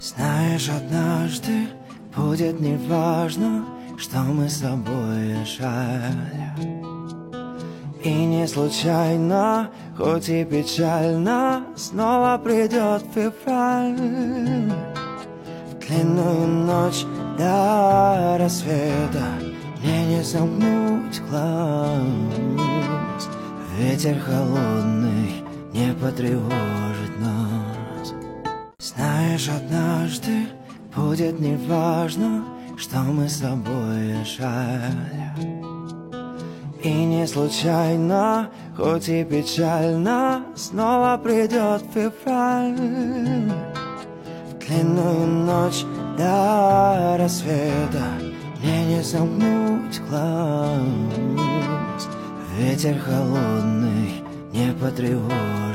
Знаешь, однажды будет неважно, что мы с тобой решали. И не случайно, хоть и печально, снова придет февраль. В длинную ночь до рассвета мне не сомкнуть глаз. Ветер холодный не потревожит нас. Знаешь, однажды будет неважно, что мы с тобой решали. И не случайно, хоть и печально, снова придет февраль. В длинную ночь до рассвета мне не сомкнуть глаз. Ветер холодный не потревожит